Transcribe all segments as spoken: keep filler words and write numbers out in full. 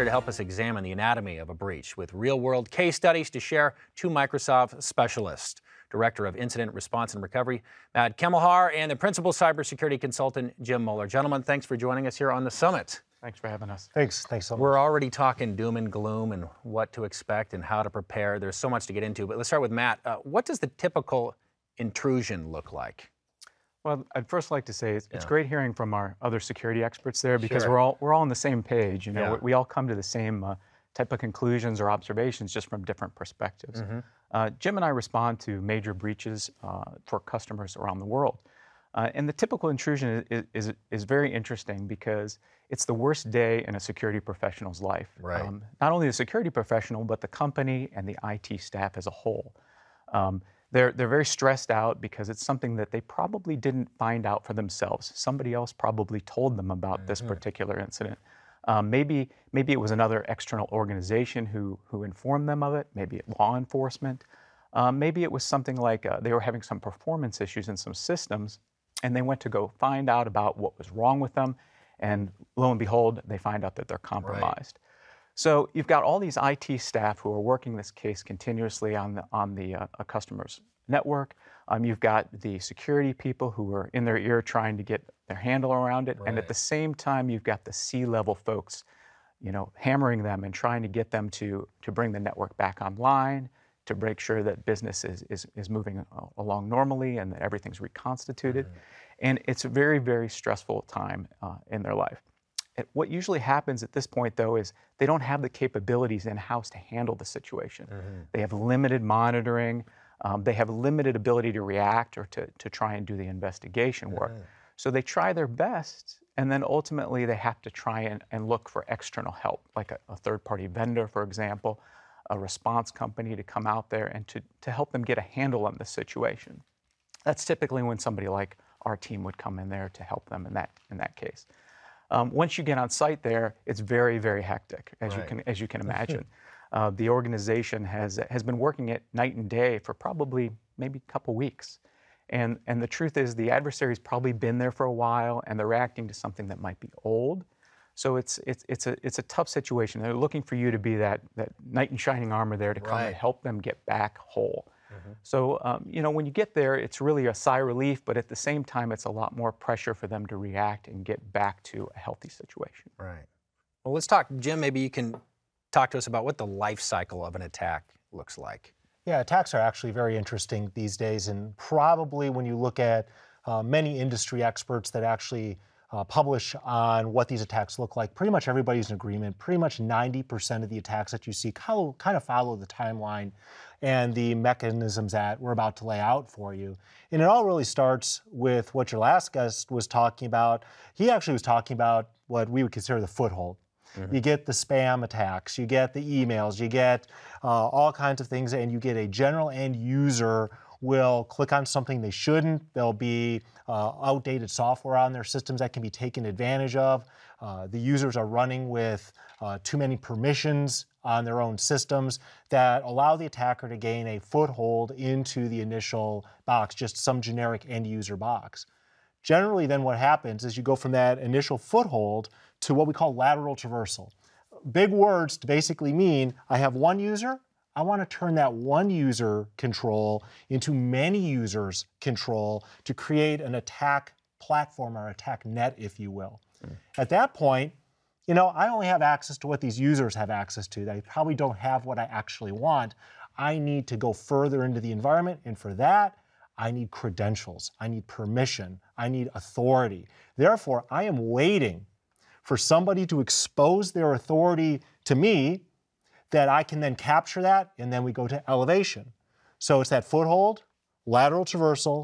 here to help us examine the anatomy of a breach with real-world case studies to share two Microsoft specialists, Director of Incident Response and Recovery, Matt Kemmelhar, and the Principal Cybersecurity Consultant, Jim Mueller. Gentlemen, thanks for joining us here on the Summit. Thanks for having us. Thanks. Thanks so much. We're already talking doom and gloom and what to expect and how to prepare. There's so much to get into, but let's start with Matt. Uh, what does the typical intrusion look like? Well, I'd first like to say it's, Yeah. it's great hearing from our other security experts there because Sure. we're all we're all on the same page. You know, Yeah. we, we all come to the same uh, type of conclusions or observations, just from different perspectives. Mm-hmm. Uh, Jim and I respond to major breaches uh, for customers around the world, uh, and the typical intrusion is, is is very interesting because it's the worst day in a security professional's life. Right. Um, not only the security professional, but the company and the I T staff as a whole. Um, They're, they're very stressed out because it's something that they probably didn't find out for themselves. Somebody else probably told them about mm-hmm. this particular incident. Um, maybe, maybe it was another external organization who, who informed them of it, maybe law enforcement. Um, maybe it was something like uh, they were having some performance issues in some systems, and they went to go find out about what was wrong with them, and lo and behold, they find out that they're compromised. Right. So you've got all these I T staff who are working this case continuously on the on the uh, a customer's network. Um, you've got the security people who are in their ear trying to get their handle around it, right. And at the same time, you've got the C-level folks, you know, hammering them and trying to get them to to bring the network back online, to make sure that business is is, is moving along normally and that everything's reconstituted. Mm-hmm. And it's a very, very stressful time uh, in their life. What usually happens at this point, though, is they don't have the capabilities in-house to handle the situation. Mm-hmm. They have limited monitoring. Um, they have limited ability to react or to, to try and do the investigation work. Mm-hmm. So they try their best, and then ultimately they have to try and, and look for external help, like a, a third-party vendor, for example, a response company to come out there and to, to help them get a handle on the situation. That's typically when somebody like our team would come in there to help them in that in that case. Um, once you get on site there, it's very, very hectic, as right. you can as you can imagine. uh, the organization has has been working it night and day for probably maybe a couple weeks, and and the truth is the adversary's probably been there for a while, and they're reacting to something that might be old. So it's it's it's a it's a tough situation. They're looking for you to be that that knight in shining armor there to come right. and help them get back whole. Mm-hmm. So, um, you know, when you get there, it's really a sigh of relief, but at the same time, it's a lot more pressure for them to react and get back to a healthy situation. Right. Well, let's talk, Jim, maybe you can talk to us about what the life cycle of an attack looks like. Yeah, attacks are actually very interesting these days, and probably when you look at uh, many industry experts that actually Uh, publish on what these attacks look like, pretty much everybody's in agreement. Pretty much ninety percent of the attacks that you see kind of, kind of follow the timeline and the mechanisms that we're about to lay out for you. And it all really starts with what your last guest was talking about. He actually was talking about what we would consider the foothold. Mm-hmm. You get the spam attacks, you get the emails, you get uh, all kinds of things, and you get a general end user will click on something they shouldn't. There'll be uh, outdated software on their systems that can be taken advantage of. Uh, the users are running with uh, too many permissions on their own systems that allow the attacker to gain a foothold into the initial box, just some generic end user box. Generally, then what happens is you go from that initial foothold to what we call lateral traversal. Big words to basically mean I have one user, I want to turn that one user control into many users control to create an attack platform or attack net, if you will. Mm. At that point, you know, I only have access to what these users have access to. They probably don't have what I actually want. I need to go further into the environment, and for that, I need credentials, I need permission, I need authority. Therefore, I am waiting for somebody to expose their authority to me, that I can then capture that, and then we go to elevation. So it's that foothold, lateral traversal,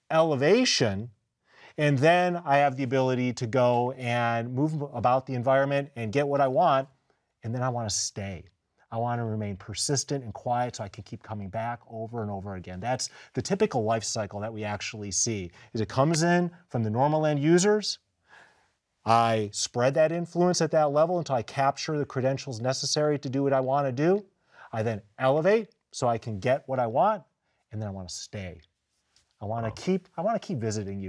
elevation, and then I have the ability to go and move about the environment and get what I want, and then I want to stay. I want to remain persistent and quiet so I can keep coming back over and over again. That's the typical life cycle that we actually see. Is it comes in from the normal end users, I spread that influence at that level until I capture the credentials necessary to do what I want to do. I then elevate so I can get what I want, and then I want to stay. I want to keep, I want to keep visiting you.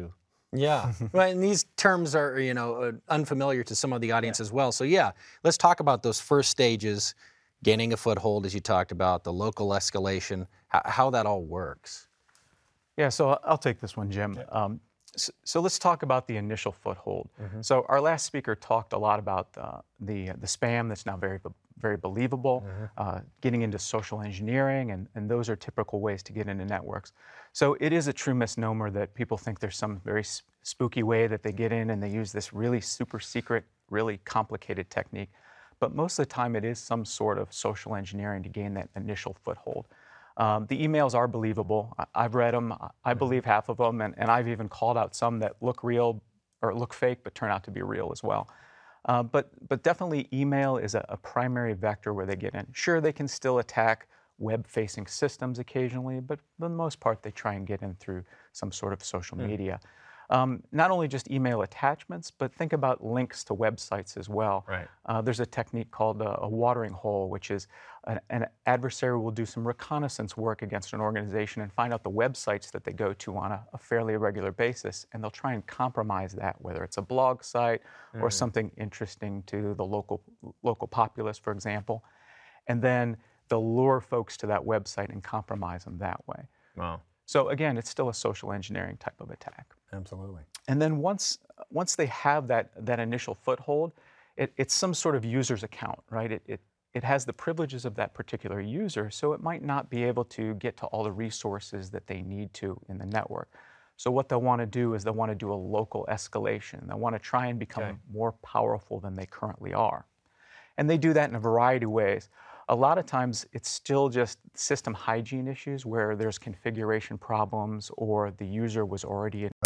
Yeah, right. And these terms are, you know, uh, unfamiliar to some of the audience yeah. as well. So yeah, let's talk about those first stages, gaining a foothold, as you talked about, the local escalation, how, how that all works. Yeah, so I'll take this one, Jim. Yeah. Um, so, so let's talk about the initial foothold. Mm-hmm. So our last speaker talked a lot about uh, the the spam that's now very very believable, mm-hmm. uh, getting into social engineering, and, and those are typical ways to get into networks. So it is a true misnomer that people think there's some very sp- spooky way that they get in and they use this really super secret, really complicated technique. But most of the time it is some sort of social engineering to gain that initial foothold. Um, the emails are believable. I, I've read them. I believe half of them, and, and I've even called out some that look real or look fake but turn out to be real as well. Uh, but, but definitely email is a, a primary vector where they get in. Sure, they can still attack web-facing systems occasionally, but for the most part, they try and get in through some sort of social mm. media. Um, not only just email attachments, but think about links to websites as well. Right. Uh, there's a technique called a, a watering hole, which is an, an adversary will do some reconnaissance work against an organization and find out the websites that they go to on a, a fairly regular basis, and they'll try and compromise that, whether it's a blog site mm. or something interesting to the local local populace, for example. And then they'll lure folks to that website and compromise them that way. Wow. So again, it's still a social engineering type of attack. Absolutely. And then once once they have that that initial foothold, it, it's some sort of user's account, right? It, it it has the privileges of that particular user, so it might not be able to get to all the resources that they need to in the network. So what they'll want to do is they'll want to do a local escalation. They'll want to try and become okay. more powerful than they currently are. And they do that in a variety of ways. A lot of times it's still just system hygiene issues where there's configuration problems or the user was already in